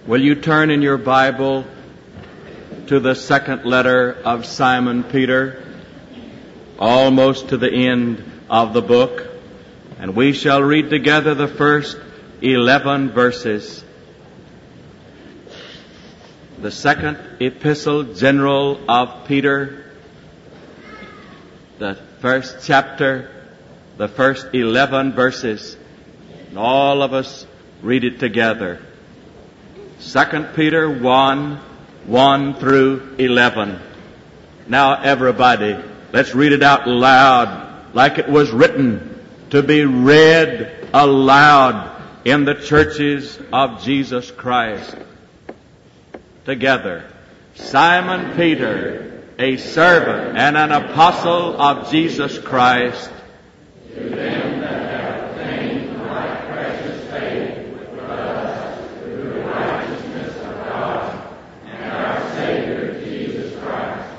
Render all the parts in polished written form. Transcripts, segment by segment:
Will you turn in your Bible to the second letter of Simon Peter, almost to the end of the book, and we shall read together the first 11 verses. The second epistle general of Peter, the first chapter, the first 11 verses, and all of us read it together. 2 Peter 1 through 11. Now everybody, let's read it out loud like it was written to be read aloud in the churches of Jesus Christ. Together. Simon Peter, a servant and an apostle of Jesus Christ. To them that have obtained like precious faith with us through the righteousness of God and our Savior Jesus Christ.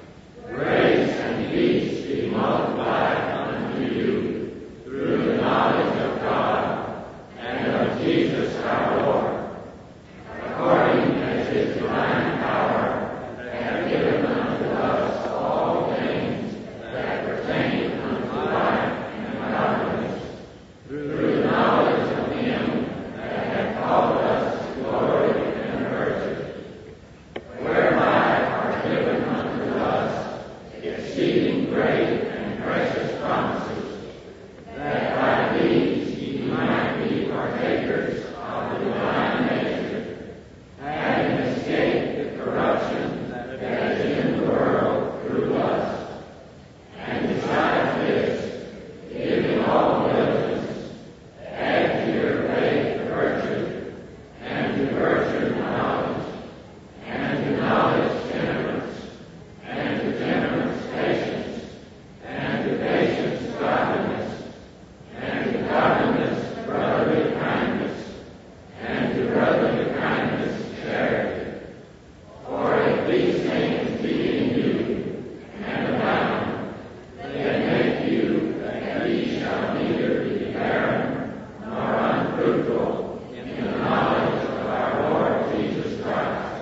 Grace and peace be multiplied unto you through the knowledge of God and of Jesus our Lord, according as His divine power hath given unto us all things that pertain unto life and godliness, through the knowledge of Him that hath called us to glory and virtue, whereby are given unto us exceeding great and precious promises, that by these ye might be partakers of the divine nature, having escaped the corruption that is in the world through lust. And besides this, giving all diligence, add to your faith virtue, and to virtue knowledge, and to knowledge temperance, and to temperance patience, and to patience godliness, and to godliness brotherly kindness, and to brotherly kindness charity. For if these things be in you, and abound, they make you that ye shall neither be barren nor unfruitful in the knowledge of our Lord Jesus Christ.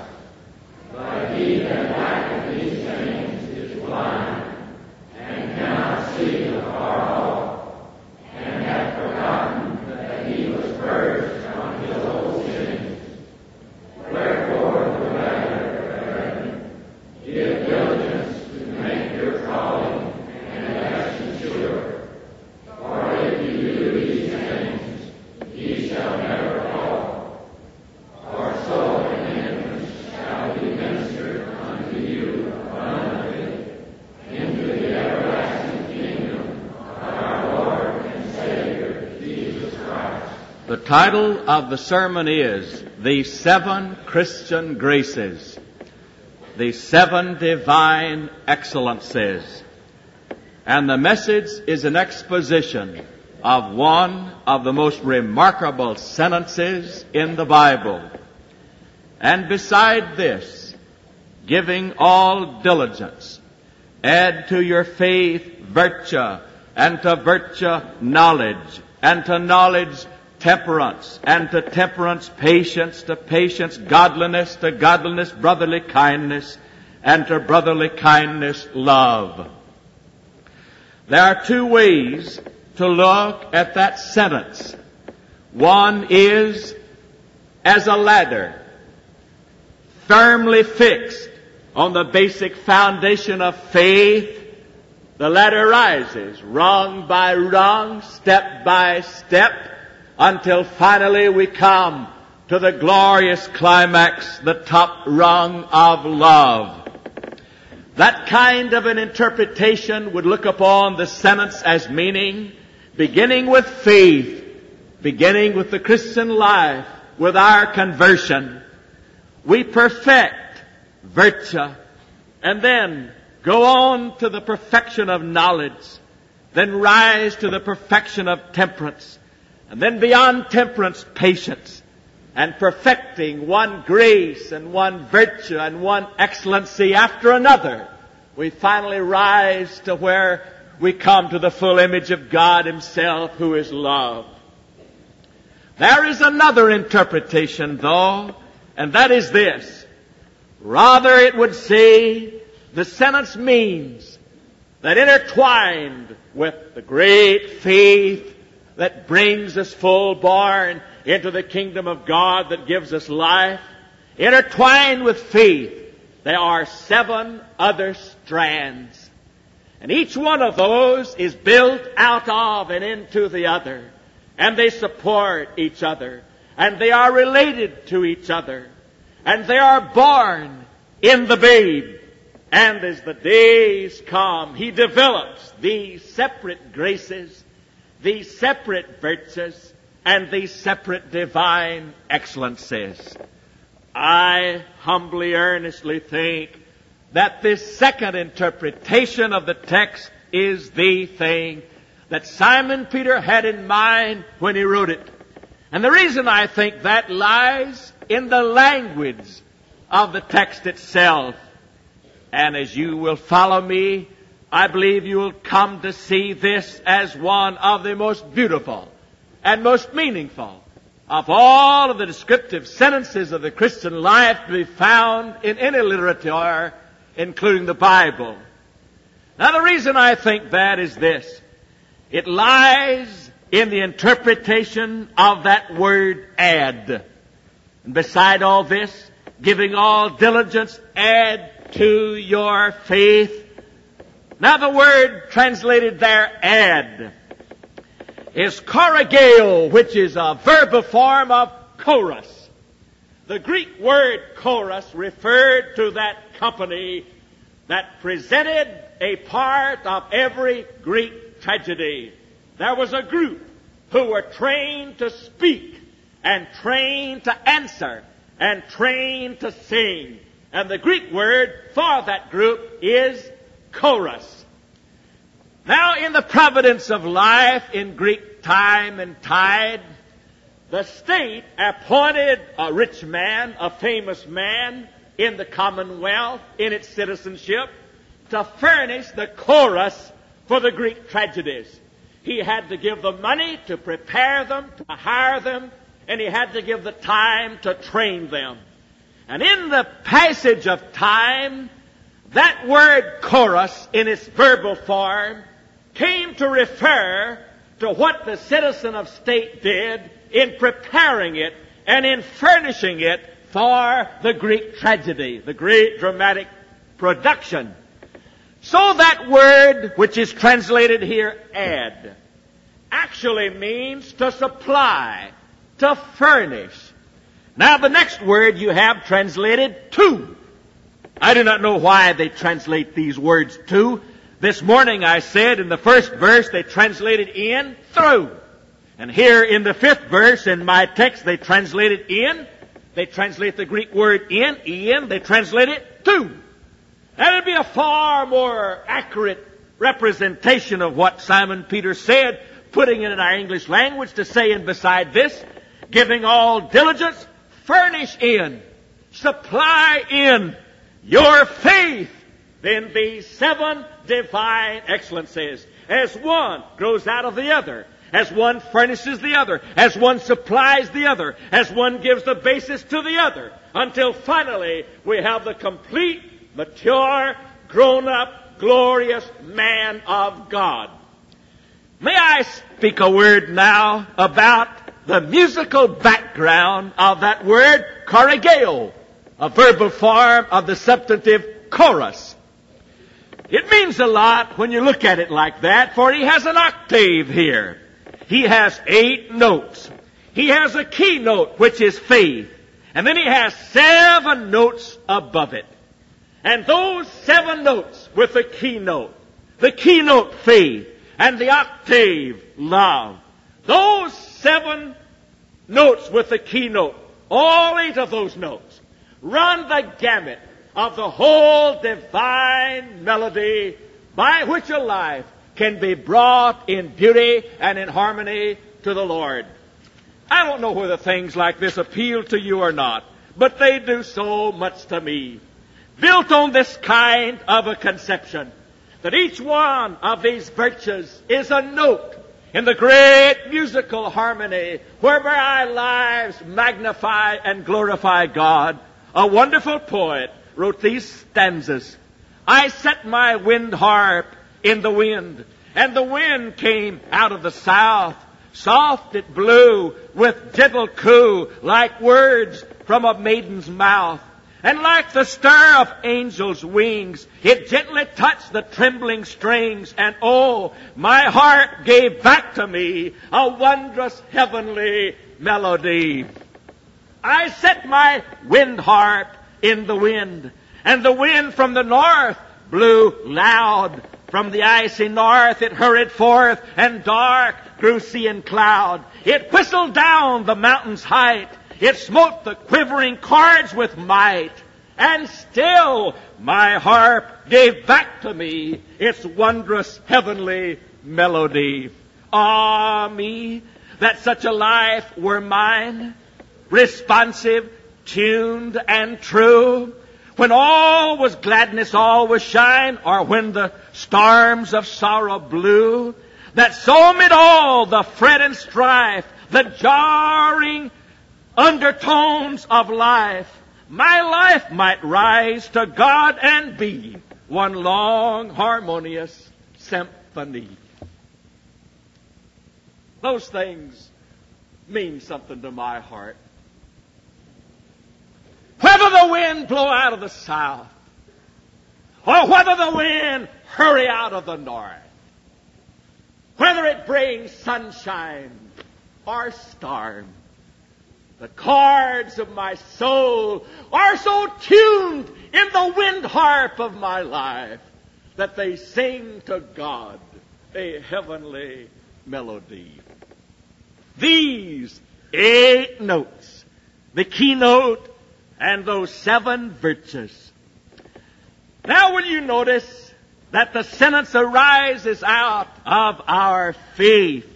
But he that lacketh these things is blind, and cannot see afar off, and hath forgotten that he was purged from his old sins. Wherefore, the rather, brethren, give diligence to make your calling and election sure. For if you do these things, ye shall never fall. For so an entrance shall be ministered unto you abundantly into the everlasting kingdom of our Lord and Savior Jesus Christ. The title of the sermon is The Seven Christian Graces, the Seven Divine Excellences. And the message is an exposition of one of the most remarkable sentences in the Bible. And beside this, giving all diligence, add to your faith virtue, and to virtue knowledge, and to knowledge temperance, and to temperance patience, to patience godliness, to godliness brotherly kindness, and to brotherly kindness love. There are two ways to look at that sentence. One is as a ladder, firmly fixed on the basic foundation of faith. The ladder rises rung by rung, step by step, until finally we come to the glorious climax, the top rung of love. That kind of an interpretation would look upon the sentence as meaning, beginning with faith, beginning with the Christian life, with our conversion, we perfect virtue, and then go on to the perfection of knowledge, then rise to the perfection of temperance, and then beyond temperance, patience, and perfecting one grace and one virtue and one excellency after another, we finally rise to where we come to the full image of God Himself, who is love. There is another interpretation, though, And that is this. Rather, it would say, the sentence means that intertwined with the great faith that brings us full-born into the kingdom of God that gives us life, intertwined with faith, there are 7 other strands. And each one of those is built out of and into the other. And they support each other. And they are related to each other. And they are born in the babe. And as the days come, he develops these separate graces, these separate virtues, and these separate divine excellences. I humbly, earnestly think that this second interpretation of the text is the thing that Simon Peter had in mind when he wrote it. And the reason I think that lies in the language of the text itself. And as you will follow me, I believe you will come to see this as one of the most beautiful and most meaningful of all of the descriptive sentences of the Christian life to be found in any literature, including the Bible. Now, the reason I think that is this. It lies in the interpretation of that word add. And beside all this, giving all diligence, add to your faith. Now, the word translated there, add, is korageo, which is a verbal form of chorus. The Greek word chorus referred to that company that presented a part of every Greek tragedy. There was a group who were trained to speak and trained to answer and trained to sing. And the Greek word for that group is chorus. Now, in the providence of life in Greek time and tide, the state appointed a rich man, a famous man in the commonwealth, in its citizenship, to furnish the chorus for the Greek tragedies. He had to give the money to prepare them, to hire them, and he had to give the time to train them. And in the passage of time, that word chorus in its verbal form came to refer to what the citizen of state did in preparing it and in furnishing it for the Greek tragedy, the great dramatic production. So that word, which is translated here, add, actually means to supply, to furnish. Now, the next word you have translated to. I do not know why they translate these words to. This morning I said in the first verse they translated in, through. And here in the 5th verse in my text they translated in. They translate the Greek word in, they translate it to. That would be a far more accurate representation of what Simon Peter said, putting it in our English language to say, and beside this, giving all diligence, furnish in, supply in your faith in these 7 divine excellences. As one grows out of the other, as one furnishes the other, as one supplies the other, as one gives the basis to the other, until finally we have the complete, mature, grown-up, glorious man of God. May I speak a word now about the musical background of that word, korageo, a verbal form of the substantive chorus. It means a lot when you look at it like that, for he has an octave here. He has 8 notes. He has a key note, which is faith. And then he has 7 notes above it. And those 7 notes with the key note faith, and the octave love, those 7 notes with the key note, all 8 of those notes, run the gamut of the whole divine melody by which a life can be brought in beauty and in harmony to the Lord. I don't know whether things like this appeal to you or not, but they do so much to me. Built on this kind of a conception, that each one of these virtues is a note in the great musical harmony whereby our lives magnify and glorify God, a wonderful poet wrote these stanzas. I set my wind harp in the wind, and the wind came out of the south. Soft it blew with gentle coo, like words from a maiden's mouth. And like the stir of angels' wings, it gently touched the trembling strings. And oh, my heart gave back to me a wondrous heavenly melody. I set my wind harp in the wind, and the wind from the north blew loud. From the icy north it hurried forth, and dark grew sea and cloud. It whistled down the mountain's height. It smote the quivering chords with might. And still my harp gave back to me its wondrous heavenly melody. Ah, me, that such a life were mine, responsive, tuned, and true. When all was gladness, all was shine, or when the storms of sorrow blew, that so mid all the fret and strife, the jarring undertones of life, my life might rise to God and be one long harmonious symphony. Those things mean something to my heart. Whether the wind blow out of the south, or whether the wind hurry out of the north, whether it brings sunshine or storm, the chords of my soul are so tuned in the wind harp of my life that they sing to God a heavenly melody. These 8 notes, the keynote, and those 7 virtues. Now will you notice that the sentence arises out of our faith.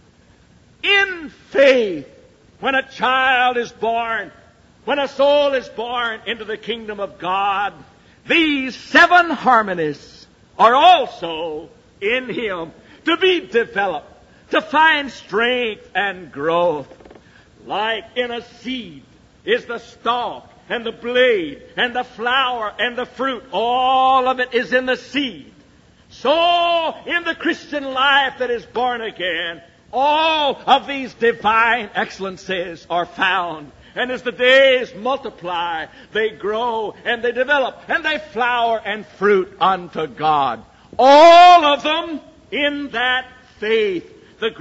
In faith, when a child is born, when a soul is born into the kingdom of God, these 7 harmonies are also in him to be developed, to find strength and growth. Like in a seed is the stalk and the blade and the flower and the fruit. All of it is in the seed. So in the Christian life that is born again, all of these divine excellences are found. And as the days multiply, they grow and they develop and they flower and fruit unto God. All of them in that faith, the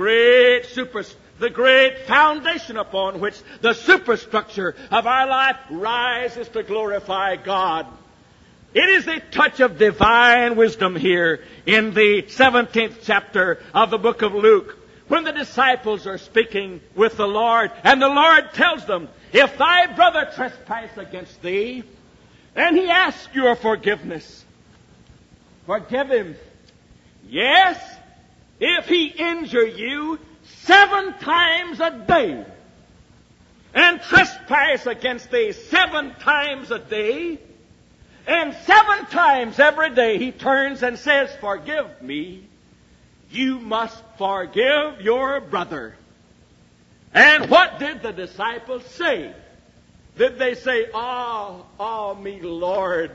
great foundation upon which the superstructure of our life rises to glorify God. It is a touch of divine wisdom here in the 17th chapter of the book of Luke, when the disciples are speaking with the Lord, and the Lord tells them, if thy brother trespass against thee, and he asks your forgiveness, forgive him. Yes, if he injure you 7 times a day, and trespass against thee 7 times a day, and 7 times every day he turns and says, forgive me, you must forgive your brother. And what did the disciples say? Did they say, me Lord,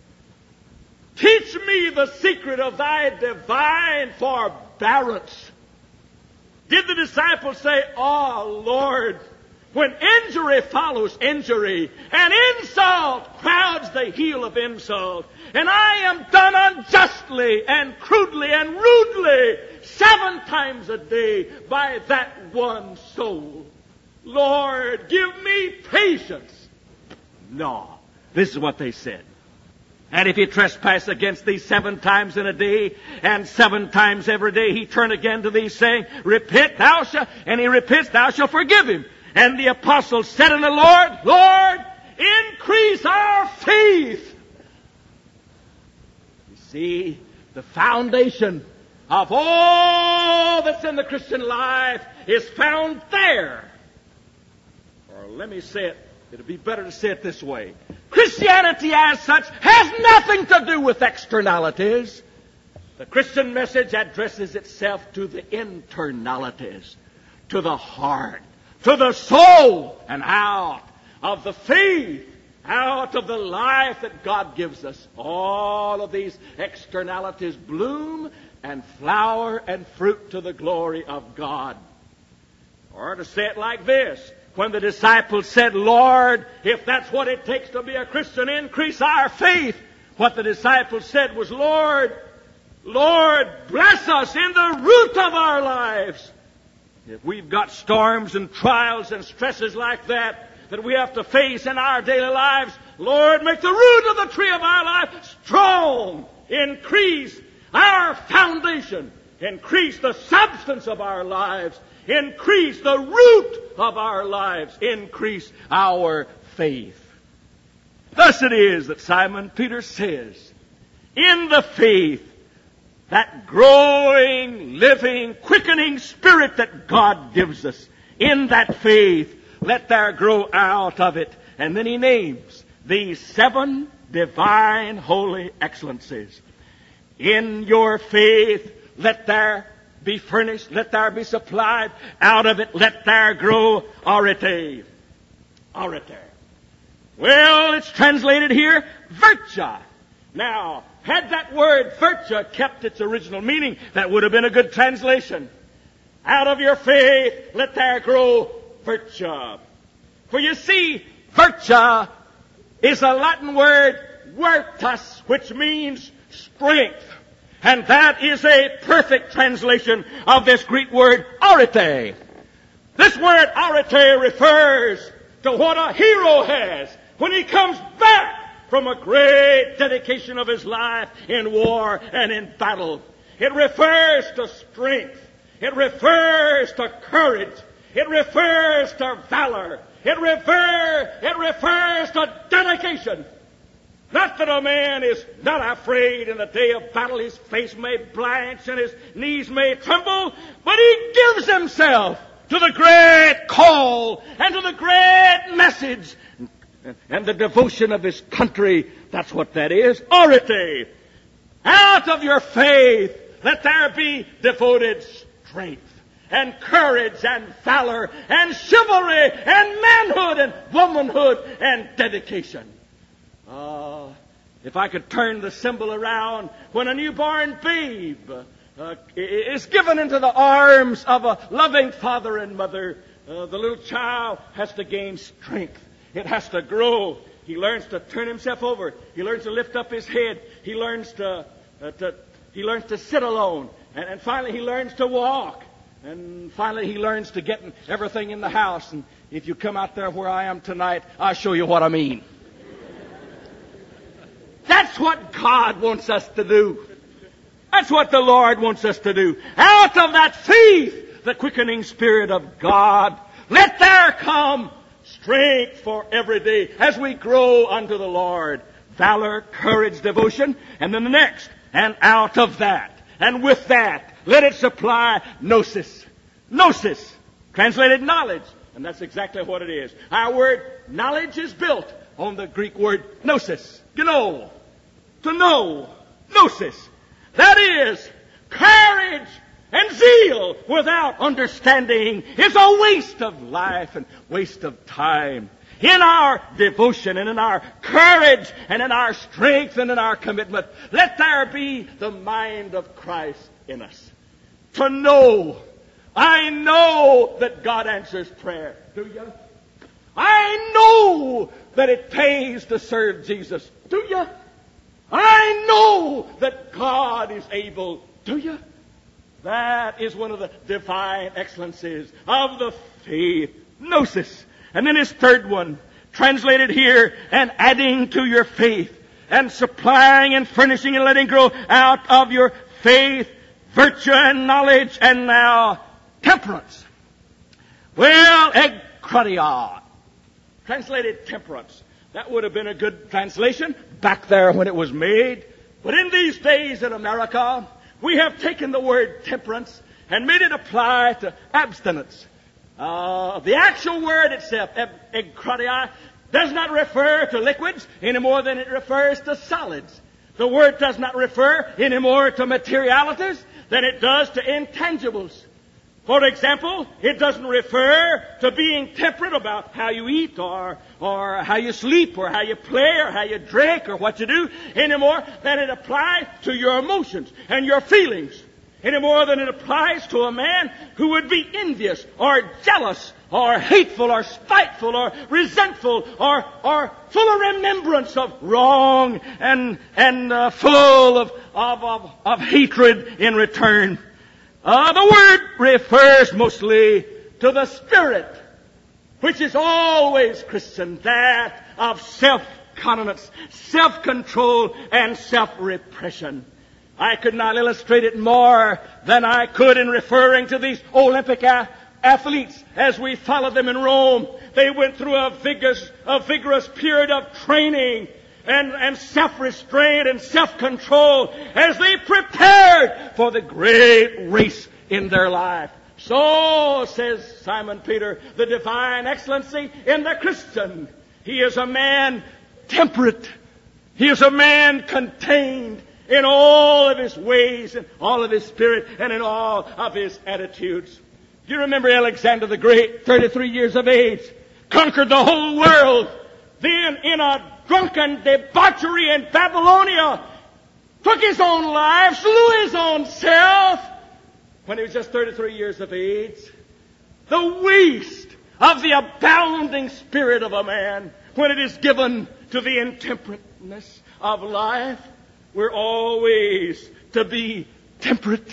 teach me the secret of thy divine forbearance? Did the disciples say, Lord, when injury follows injury, and insult crowds the heel of insult, and I am done unjustly and crudely and rudely 7 times a day by that one soul, Lord, give me patience. No, this is what they said. And if he trespass against thee 7 times in a day, and 7 times every day, he turn again to thee, saying, repent thou shalt, and he repents, thou shalt forgive him. And the apostles said unto the Lord, Lord, increase our faith. You see, the foundation of all that's in the Christian life is found there. Or let me say it, it'll be better to say it this way. Christianity as such has nothing to do with externalities. The Christian message addresses itself to the internalities, to the heart, to the soul, and out of the faith, out of the life that God gives us. All of these externalities bloom and flower and fruit to the glory of God. Or to say it like this, when the disciples said, Lord, if that's what it takes to be a Christian, increase our faith. What the disciples said was, Lord, bless us in the root of our lives. If we've got storms and trials and stresses like that we have to face in our daily lives, Lord, make the root of the tree of our life strong. Increase our foundation. Increase the substance of our lives. Increase the root of our lives. Increase our faith. Thus it is that Simon Peter says, in the faith, that growing, living, quickening spirit that God gives us, in that faith, let there grow out of it. And then he names these 7 divine holy excellences. In your faith, let there be furnished, let there be supplied. Out of it, let there grow arete. Arete. Well, it's translated here, virtue. Now, had that word virtue kept its original meaning, that would have been a good translation. Out of your faith, let there grow virtue. For you see, virtue is a Latin word, virtus, which means strength. And that is a perfect translation of this Greek word, arete. This word arete refers to what a hero has when he comes back from a great dedication of his life in war and in battle. It refers to strength. It refers to courage. It refers to valor. It refers to dedication. Not that a man is not afraid in the day of battle. His face may blanch and his knees may tremble, but he gives himself to the great call and to the great message and the devotion of his country. That's what that is. Arete. Out of your faith, let there be devoted strength and courage and valor and chivalry and manhood and womanhood and dedication. If I could turn the symbol around, when a newborn babe is given into the arms of a loving father and mother, the little child has to gain strength. It has to grow. He learns to turn himself over. He learns to lift up his head. He learns to sit alone. And finally he learns to walk. And finally he learns to get everything in the house. And if you come out there where I am tonight, I'll show you what I mean. That's what God wants us to do. That's what the Lord wants us to do. Out of that faith, the quickening Spirit of God, let there come strength for every day as we grow unto the Lord. Valor, courage, devotion, and then the next. And out of that, and with that, let it supply gnosis. Gnosis, translated knowledge. And that's exactly what it is. Our word knowledge is built on the Greek word gnosis. Gno. To know. Gnosis. That is, courage and zeal without understanding is a waste of life and waste of time. In our devotion and in our courage and in our strength and in our commitment, let there be the mind of Christ in us. To know. I know that God answers prayer. Do you? I know that it pays to serve Jesus. Do you? I know that God is able. Do you? That is one of the divine excellencies of the faith. Gnosis. And then his third one, translated here, and adding to your faith, and supplying and furnishing and letting grow out of your faith, virtue and knowledge, and now temperance. Well, ekkratia, translated temperance. That would have been a good translation back there when it was made. But in these days in America, we have taken the word temperance and made it apply to abstinence. The actual word itself, ekkratia, does not refer to liquids any more than it refers to solids. The Word does not refer any more to materialities than it does to intangibles. For example, it doesn't refer to being temperate about how you eat or how you sleep or how you play or how you drink or what you do any more than it applies to your emotions and your feelings. Any more than it applies to a man who would be envious or jealous or hateful or spiteful or resentful or full of remembrance of wrong and full of hatred in return. The word refers mostly to the spirit, which is always, Christian, that of self-continence, self-control, and self-repression. I could not illustrate it more than I could in referring to these Olympic athletes as we followed them in Rome. They went through a vigorous period of training and self-restraint and self-control as they prepared for the great race in their life. So, says Simon Peter, the divine excellency in the Christian. He is a man temperate. He is a man contained in all of his ways, and all of his spirit, and in all of his attitudes. Do you remember Alexander the Great, 33 years of age, conquered the whole world, then in a drunken debauchery in Babylonia, took his own life, slew his own self, when he was just 33 years of age? The waste of the abounding spirit of a man when it is given to the intemperateness of life. We're always to be temperate.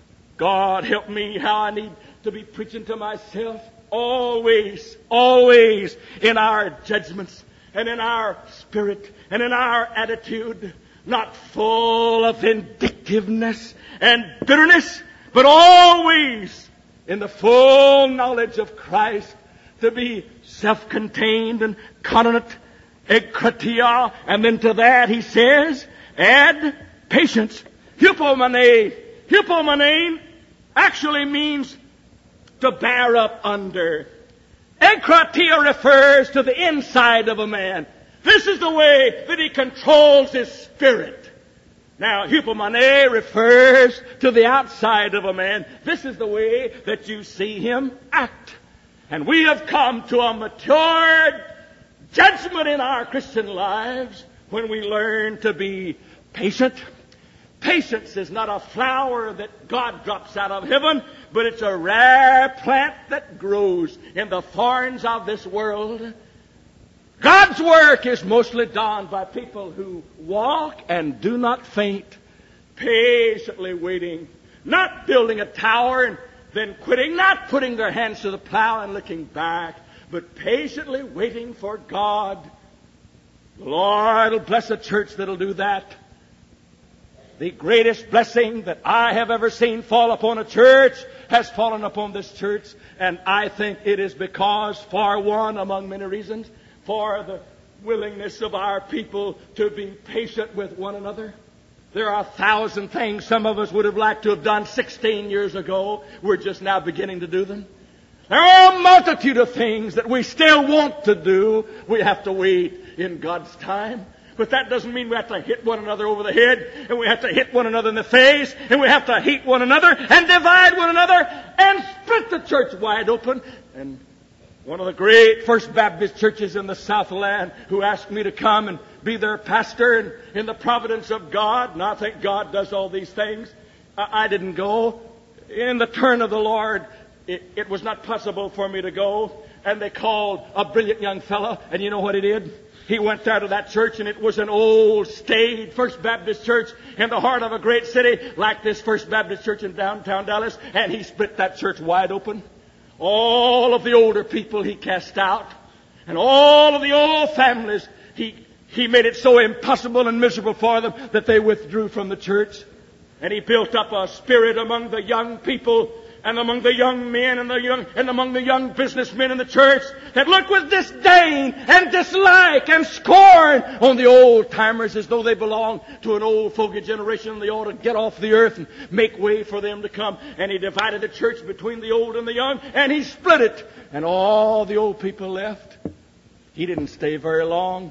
God help me how I need to be preaching to myself. Always, always in our judgments and in our spirit and in our attitude. Not full of vindictiveness and bitterness, but always in the full knowledge of Christ. To be self-contained and continent, ekratia. And then to that he says, add patience. Hypomene. Hypomene actually means to bear up under. Ekratia refers to the inside of a man. This is the way that he controls his spirit. Now, hypomene refers to the outside of a man. This is the way that you see him act. And we have come to a matured judgment in our Christian lives when we learn to be patient. Patience is not a flower that God drops out of heaven, but it's a rare plant that grows in the thorns of this world. God's work is mostly done by people who walk and do not faint, patiently waiting, not building a tower and then quitting, not putting their hands to the plow and looking back, but patiently waiting for God. The Lord will bless a church that'll do that. The greatest blessing that I have ever seen fall upon a church has fallen upon this church, and I think it is because, for one, among many reasons, for the willingness of our people to be patient with one another. There are 1,000 things some of us would have liked to have done 16 years ago. We're just now beginning to do them. There are a multitude of things that we still want to do. We have to wait in God's time. But that doesn't mean we have to hit one another over the head, and we have to hit one another in the face, and we have to hate one another, and divide one another, and split the church wide open. And one of the great First Baptist churches in the Southland who asked me to come and be their pastor, and in the providence of God, and I think God does all these things, I didn't go. In the turn of the Lord, it was not possible for me to go. And they called a brilliant young fellow, and you know what he did? He went out of that church, and it was an old, staid First Baptist church in the heart of a great city, like this First Baptist church in downtown Dallas, and he split that church wide open. All of the older people he cast out, and all of the old families, he made it so impossible and miserable for them that they withdrew from the church. And he built up a spirit among the young people and among the young men and among the young businessmen in the church that looked with disdain and dislike and scorn on the old-timers as though they belonged to an old fogey generation and they ought to get off the earth and make way for them to come. And he divided the church between the old and the young, and he split it. And all the old people left. He didn't stay very long.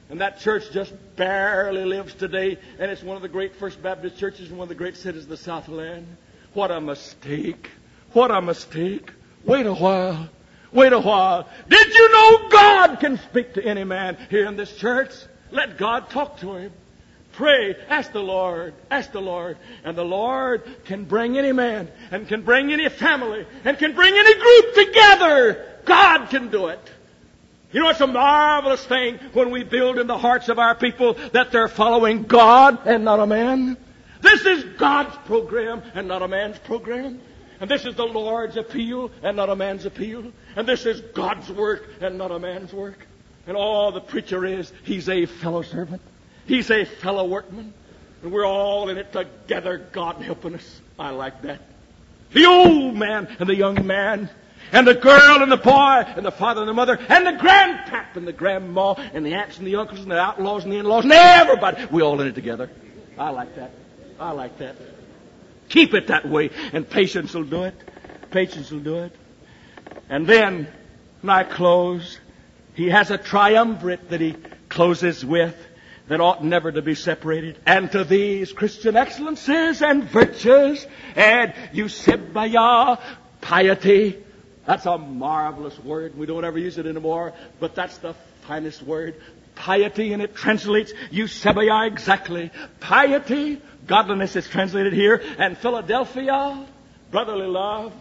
And that church just barely lives today, and it's one of the great First Baptist churches in one of the great cities of the Southland. What a mistake. What a mistake. Wait a while. Wait a while. Did you know God can speak to any man here in this church? Let God talk to him. Pray. Ask the Lord. Ask the Lord. And the Lord can bring any man and can bring any family and can bring any group together. God can do it. You know, it's a marvelous thing when we build in the hearts of our people that they're following God and not a man. This is God's program and not a man's program. And this is the Lord's appeal and not a man's appeal. And this is God's work and not a man's work. And all the preacher is, he's a fellow servant. He's a fellow workman. And we're all in it together, God helping us. I like that. The old man and the young man, and the girl and the boy, and the father and the mother, and the grandpap and the grandma, and the aunts and the uncles, and the outlaws and the in-laws, and everybody. We're all in it together. I like that. I like that. Keep it that way, and patience will do it. Patience will do it. And then, when I close, he has a triumvirate that he closes with that ought never to be separated. And to these Christian excellences and virtues, and Eusebia, piety. That's a marvelous word. We don't ever use it anymore, but that's the finest word. Piety, and it translates Eusebia exactly. Piety, godliness is translated here, and Philadelphia, brotherly love,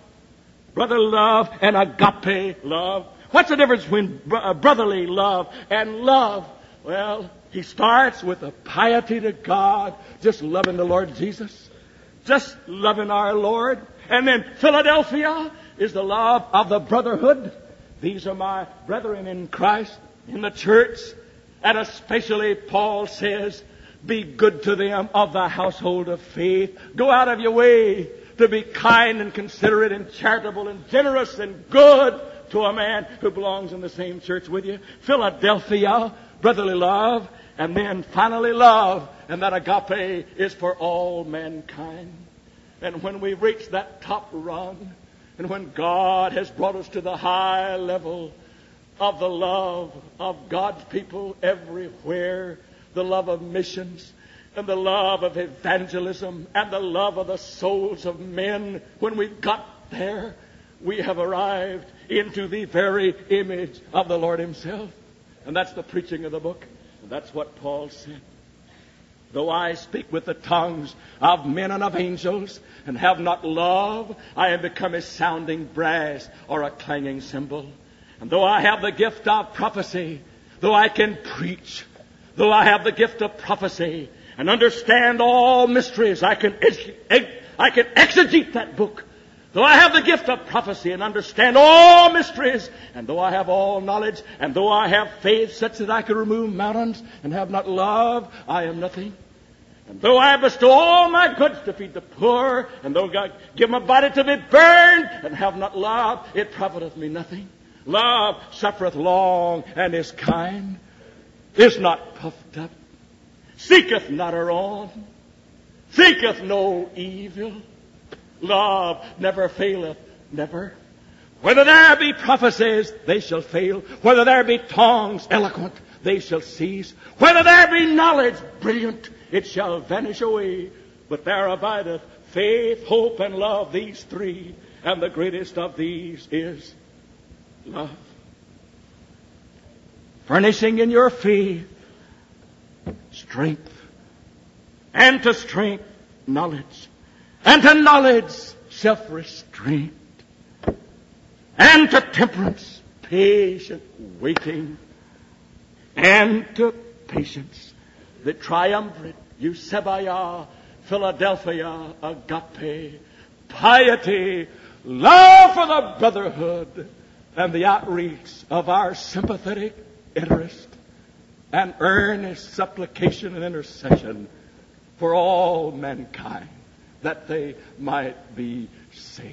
and agape love. What's the difference between brotherly love and love? Well, he starts with a piety to God, just loving the Lord Jesus, just loving our Lord. And then Philadelphia is the love of the brotherhood. These are my brethren in Christ, in the church. And especially, Paul says, be good to them of the household of faith. Go out of your way to be kind and considerate and charitable and generous and good to a man who belongs in the same church with you. Philadelphia, brotherly love, and then finally love. And that agape is for all mankind. And when we reach that top rung, and when God has brought us to the high level of the love of God's people everywhere, the love of missions, and the love of evangelism, and the love of the souls of men, when we've got there, we have arrived into the very image of the Lord Himself. And that's the preaching of the book. And that's what Paul said. Though I speak with the tongues of men and of angels, and have not love, I am become a sounding brass or a clanging cymbal. And though I have the gift of prophecy, though I can preach, though I have the gift of prophecy, and understand all mysteries, I can exegete that book. Though I have the gift of prophecy and understand all mysteries, and though I have all knowledge, and though I have faith such that I can remove mountains, and have not love, I am nothing. And though I bestow all my goods to feed the poor, and though God give my body to be burned, and have not love, it profiteth me nothing. Love suffereth long, and is kind, is not puffed up, seeketh not her own, thinketh no evil. Love never faileth, never. Whether there be prophecies, they shall fail. Whether there be tongues eloquent, they shall cease. Whether there be knowledge brilliant, it shall vanish away. But there abideth faith, hope, and love, these three. And the greatest of these is love. Furnishing in your faith strength. And to strength, knowledge. And to knowledge, self-restraint. And to temperance, patient waiting. And to patience, the triumvirate, Eusebia, Philadelphia, agape, piety, love for the brotherhood, and the outreach of our sympathetic interest, and earnest supplication and intercession for all mankind, that they might be saved.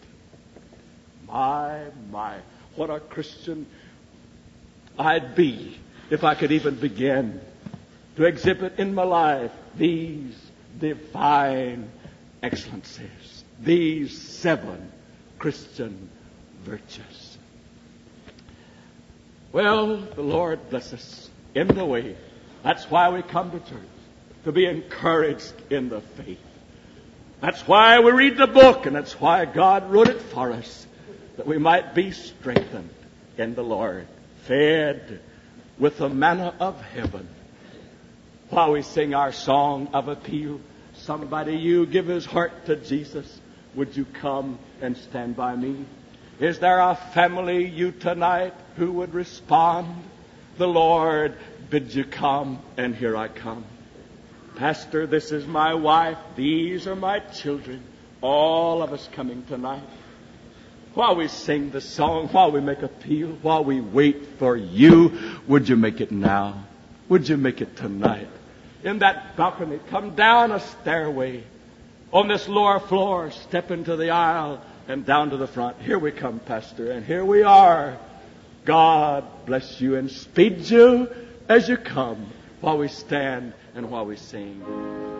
My, what a Christian I'd be if I could even begin to exhibit in my life these divine excellencies, these 7 Christian virtues. Well, the Lord bless us. in the way. That's why we come to church, to be encouraged in the faith. That's why we read the book, and that's why God wrote it for us, that we might be strengthened in the Lord, fed with the manna of heaven. While we sing our song of appeal, somebody, you give his heart to Jesus, would you come and stand by me? Is there a family, you tonight, who would respond? The Lord bids you come, and here I come. Pastor, this is my wife, these are my children, all of us coming tonight. While we sing the song, while we make appeal, while we wait for you, would you make it now? Would you make it tonight? In that balcony, come down a stairway. On this lower floor, step into the aisle and down to the front. Here we come, Pastor, and here we are. God bless you and speed you as you come while we stand and while we sing.